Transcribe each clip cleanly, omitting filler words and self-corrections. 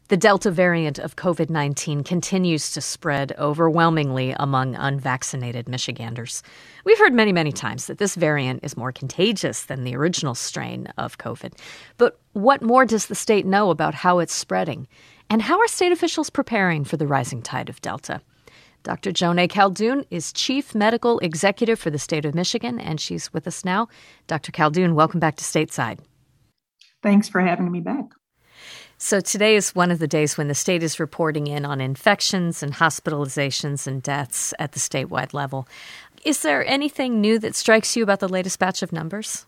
The Delta variant of COVID-19 continues to spread overwhelmingly among unvaccinated Michiganders. We've heard many, many times that this variant is more contagious than the original strain of COVID. But what more does the state know about how it's spreading? And how are state officials preparing for the rising tide of Delta? Dr. Joan Khaldun is Chief Medical Executive for the state of Michigan, and she's with us now. Dr. Khaldun, welcome back to Stateside. Thanks for having me back. So today is one of the days when the state is reporting in on infections and hospitalizations and deaths at the statewide level. Is there anything new that strikes you about the latest batch of numbers?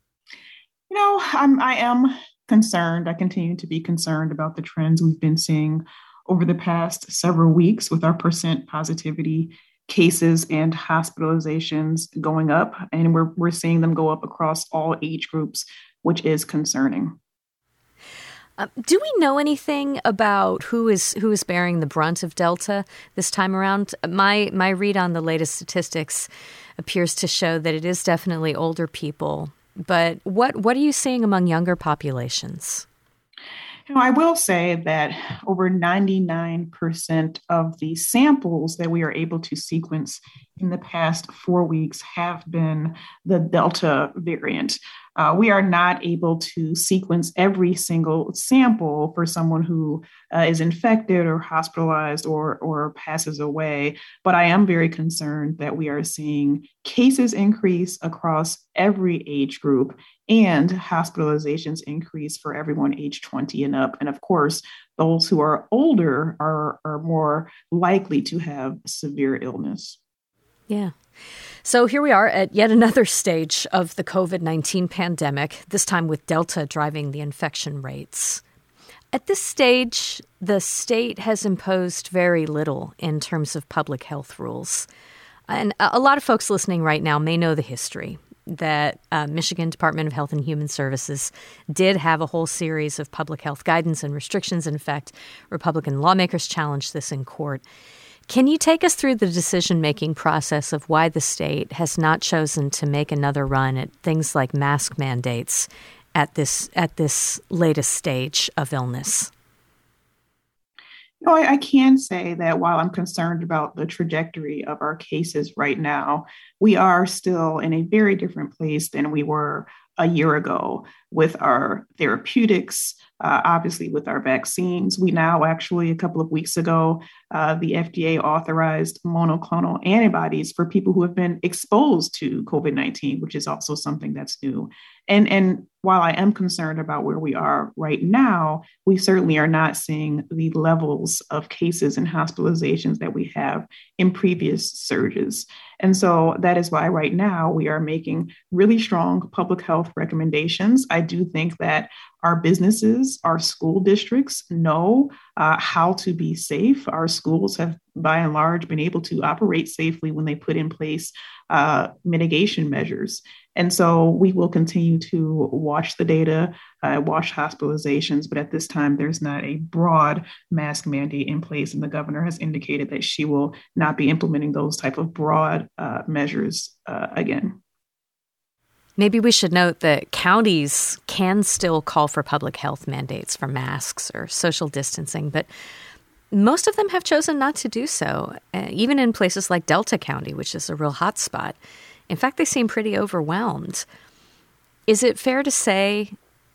I am concerned. I continue to be concerned about the trends we've been seeing over the past several weeks with our percent positivity cases and hospitalizations going up. And we're seeing them go up across all age groups, which is concerning. Do we know anything about who is bearing the brunt of Delta this time around? My read on the latest statistics appears to show that it is definitely older people. But what are you seeing among younger populations? I will say that over 99% of the samples that we are able to sequence in the past 4 weeks have been the Delta variant. We are not able to sequence every single sample for someone who is infected or hospitalized or passes away. But I am very concerned that we are seeing cases increase across every age group and hospitalizations increase for everyone age 20 and up. And of course, those who are older are more likely to have severe illness. Yeah. So here we are at yet another stage of the COVID-19 pandemic, this time with Delta driving the infection rates. At this stage, the state has imposed very little in terms of public health rules. And a lot of folks listening right now may know the history that Michigan Department of Health and Human Services did have a whole series of public health guidance and restrictions. In fact, Republican lawmakers challenged this in court. Can you take us through the decision-making process of why the state has not chosen to make another run at things like mask mandates at this latest stage of illness? I can say that while I'm concerned about the trajectory of our cases right now, we are still in a very different place than we were a year ago with our therapeutics, obviously with our vaccines. We now actually, a couple of weeks ago, the FDA authorized monoclonal antibodies for people who have been exposed to COVID-19, which is also something that's new. And while I am concerned about where we are right now, we certainly are not seeing the levels of cases and hospitalizations that we have in previous surges. And so that is why right now we are making really strong public health recommendations. I do think that our businesses, our school districts know how to be safe. Our schools have, by and large, been able to operate safely when they put in place mitigation measures. And so we will continue to watch the data, watch hospitalizations, but at this time, there's not a broad mask mandate in place. And the governor has indicated that she will not be implementing those type of broad measures again. Maybe we should note that counties can still call for public health mandates for masks or social distancing, but most of them have chosen not to do so, even in places like Delta County, which is a real hot spot. In fact, they seem pretty overwhelmed. Is it fair to say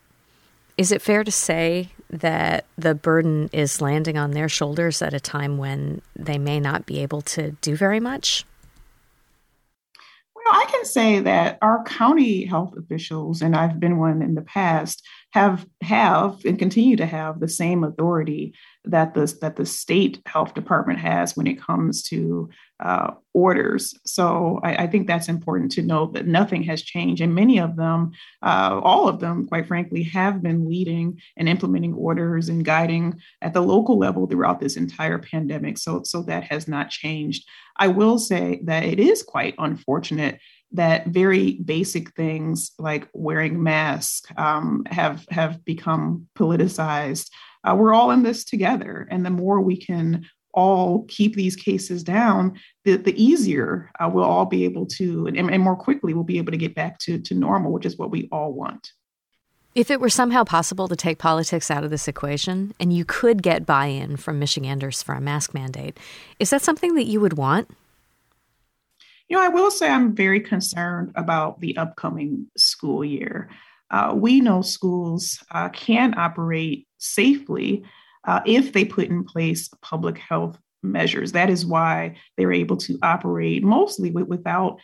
that the burden is landing on their shoulders at a time when they may not be able to do very much? Well, I can say that our county health officials, and I've been one in the past, have and continue to have the same authority that the state health department has when it comes to orders. So I think that's important to note that nothing has changed. And many of them, all of them, quite frankly, have been leading and implementing orders and guiding at the local level throughout this entire pandemic. So that has not changed. I will say that it is quite unfortunate that very basic things like wearing masks have become politicized. We're all in this together. And the more we can all keep these cases down, the easier we'll all be able to, and more quickly we'll be able to get back to normal, which is what we all want. If it were somehow possible to take politics out of this equation and you could get buy-in from Michiganders for a mask mandate, is that something that you would want? I will say I'm very concerned about the upcoming school year. We know schools can operate safely if they put in place public health measures. That is why they're able to operate mostly without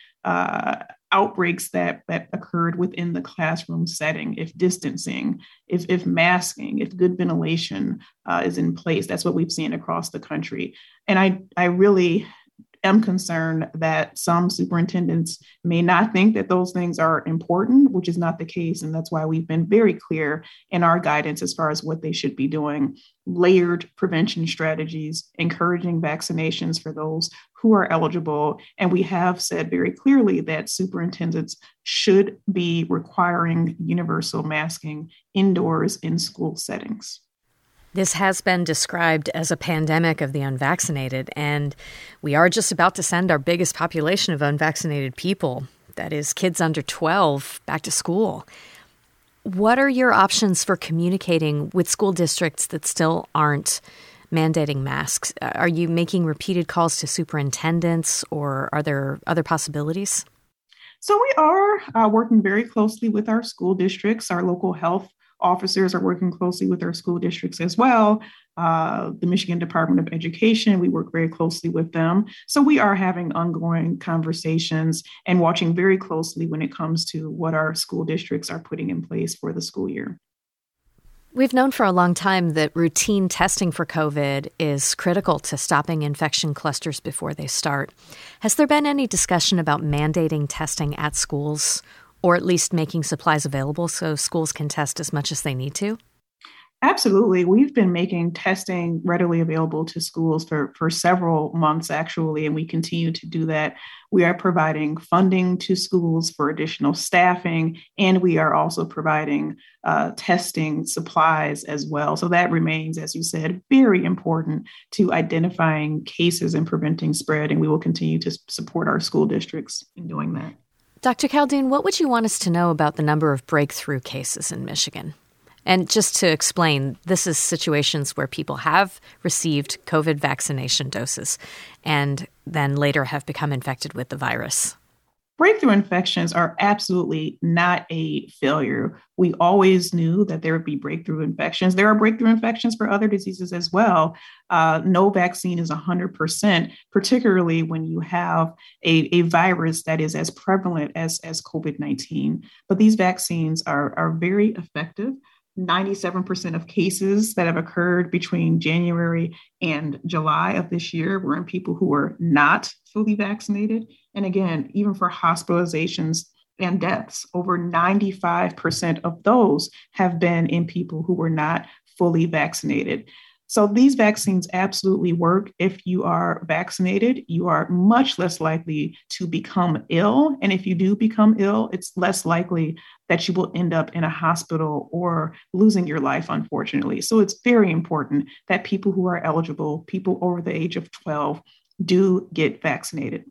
outbreaks that occurred within the classroom setting. If distancing, if masking, if good ventilation is in place, that's what we've seen across the country. And I really am concerned that some superintendents may not think that those things are important, which is not the case. And that's why we've been very clear in our guidance as far as what they should be doing. Layered prevention strategies, encouraging vaccinations for those who are eligible. And we have said very clearly that superintendents should be requiring universal masking indoors in school settings. This has been described as a pandemic of the unvaccinated, and we are just about to send our biggest population of unvaccinated people, that is, kids under 12, back to school. What are your options for communicating with school districts that still aren't mandating masks? Are you making repeated calls to superintendents, or are there other possibilities? So we are working very closely with our school districts. Our local health officers are working closely with our school districts as well. The Michigan Department of Education, we work very closely with them. So we are having ongoing conversations and watching very closely when it comes to what our school districts are putting in place for the school year. We've known for a long time that routine testing for COVID is critical to stopping infection clusters before they start. Has there been any discussion about mandating testing at schools, or at least making supplies available so schools can test as much as they need to? Absolutely. We've been making testing readily available to schools for several months, actually, and we continue to do that. We are providing funding to schools for additional staffing, and we are also providing testing supplies as well. So that remains, as you said, very important to identifying cases and preventing spread, and we will continue to support our school districts in doing that. Dr. Khaldun, what would you want us to know about the number of breakthrough cases in Michigan? And just to explain, this is situations where people have received COVID vaccination doses and then later have become infected with the virus. Breakthrough infections are absolutely not a failure. We always knew that there would be breakthrough infections. There are breakthrough infections for other diseases as well. No vaccine is 100%, particularly when you have a virus that is as prevalent as COVID-19. But these vaccines are very effective. 97% of cases that have occurred between January and July of this year were in people who were not fully vaccinated. And again, even for hospitalizations and deaths, over 95% of those have been in people who were not fully vaccinated. So these vaccines absolutely work. If you are vaccinated, you are much less likely to become ill. And if you do become ill, it's less likely that you will end up in a hospital or losing your life, unfortunately. So it's very important that people who are eligible, people over the age of 12, do get vaccinated.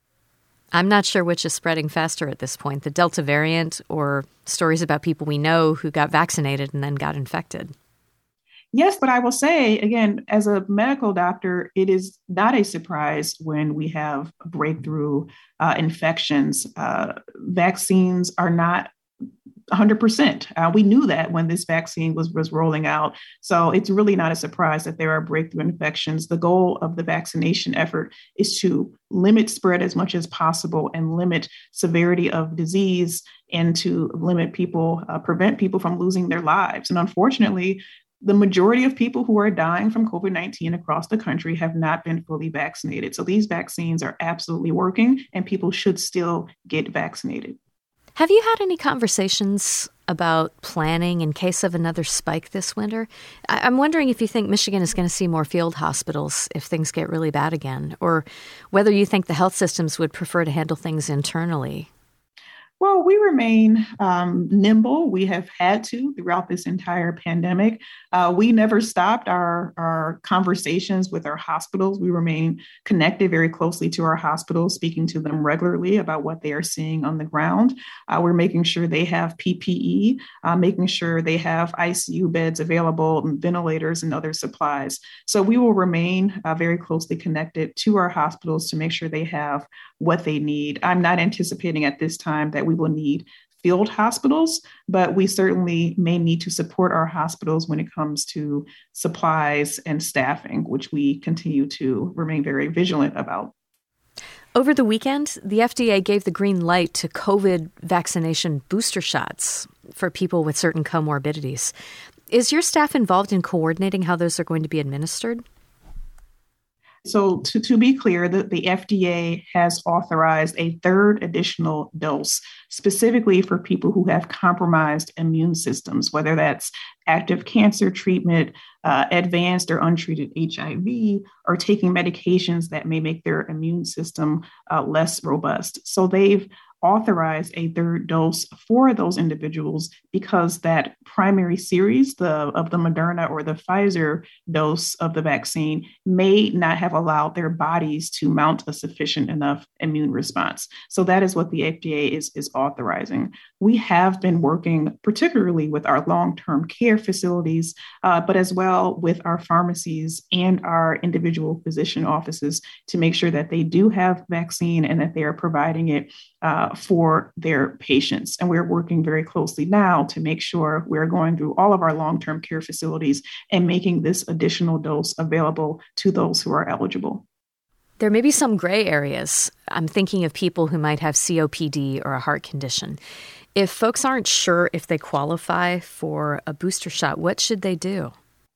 I'm not sure which is spreading faster at this point, the Delta variant or stories about people we know who got vaccinated and then got infected. Yes, but I will say, again, as a medical doctor, it is not a surprise when we have breakthrough infections. Vaccines are not 100%. We knew that when this vaccine was rolling out. So it's really not a surprise that there are breakthrough infections. The goal of the vaccination effort is to limit spread as much as possible and limit severity of disease and to prevent people from losing their lives. And unfortunately, the majority of people who are dying from COVID-19 across the country have not been fully vaccinated. So these vaccines are absolutely working and people should still get vaccinated. Have you had any conversations about planning in case of another spike this winter? I'm wondering if you think Michigan is going to see more field hospitals if things get really bad again, or whether you think the health systems would prefer to handle things internally. Well, we remain nimble. We have had to throughout this entire pandemic. We never stopped our conversations with our hospitals. We remain connected very closely to our hospitals, speaking to them regularly about what they are seeing on the ground. We're making sure they have PPE, making sure they have ICU beds available, and ventilators and other supplies. So we will remain very closely connected to our hospitals to make sure they have what they need. I'm not anticipating at this time that we will need field hospitals, but we certainly may need to support our hospitals when it comes to supplies and staffing, which we continue to remain very vigilant about. Over the weekend, the FDA gave the green light to COVID vaccination booster shots for people with certain comorbidities. Is your staff involved in coordinating how those are going to be administered? So to be clear, the FDA has authorized a third additional dose specifically for people who have compromised immune systems, whether that's active cancer treatment, advanced or untreated HIV, or taking medications that may make their immune system less robust. So they've authorized a third dose for those individuals because that primary series of the Moderna or the Pfizer dose of the vaccine may not have allowed their bodies to mount a sufficient enough immune response. So that is what the FDA is authorizing. We have been working particularly with our long-term care facilities, but as well with our pharmacies and our individual physician offices to make sure that they do have vaccine and that they are providing it for their patients. And we're working very closely now to make sure we're going through all of our long-term care facilities and making this additional dose available to those who are eligible. There may be some gray areas. I'm thinking of people who might have COPD or a heart condition. If folks aren't sure if they qualify for a booster shot, what should they do?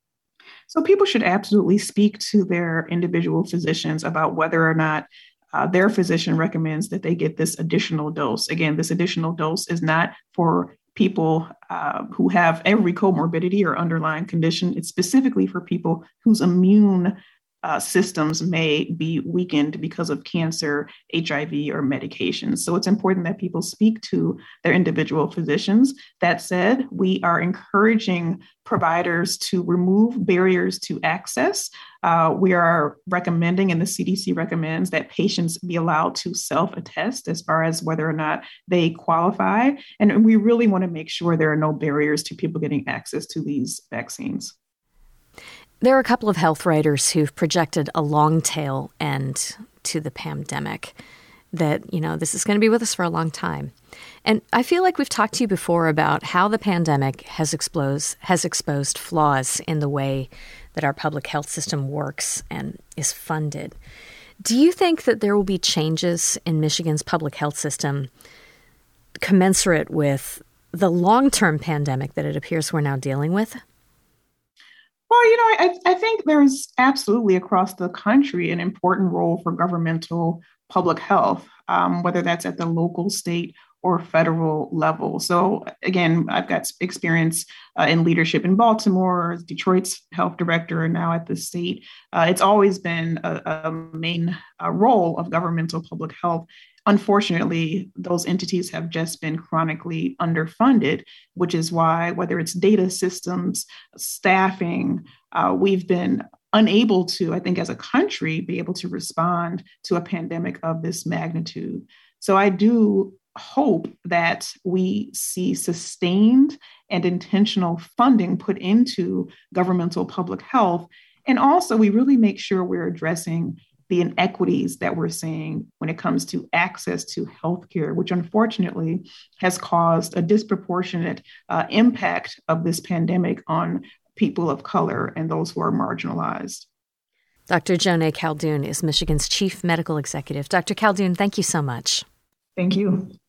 So people should absolutely speak to their individual physicians about whether or not their physician recommends that they get this additional dose. Again, this additional dose is not for people who have every comorbidity or underlying condition. It's specifically for people whose immune systems may be weakened because of cancer, HIV, or medications. So it's important that people speak to their individual physicians. That said, we are encouraging providers to remove barriers to access. We are recommending, and the CDC recommends, that patients be allowed to self-attest as far as whether or not they qualify. And we really want to make sure there are no barriers to people getting access to these vaccines. There are a couple of health writers who've projected a long tail end to the pandemic, that, this is going to be with us for a long time. And I feel like we've talked to you before about how the pandemic has exposed flaws in the way that our public health system works and is funded. Do you think that there will be changes in Michigan's public health system commensurate with the long-term pandemic that it appears we're now dealing with? Well, I think there's absolutely across the country an important role for governmental public health, whether that's at the local, state, or federal level. So again, I've got experience in leadership in Baltimore, Detroit's health director, and now at the state. It's always been a main role of governmental public health. Unfortunately, those entities have just been chronically underfunded, which is why, whether it's data systems, staffing, we've been unable to, I think, as a country, be able to respond to a pandemic of this magnitude. So I do hope that we see sustained and intentional funding put into governmental public health. And also, we really make sure we're addressing the inequities that we're seeing when it comes to access to healthcare, which unfortunately has caused a disproportionate impact of this pandemic on people of color and those who are marginalized. Dr. Joneigh Khaldun is Michigan's Chief Medical Executive. Dr. Khaldun, thank you so much. Thank you.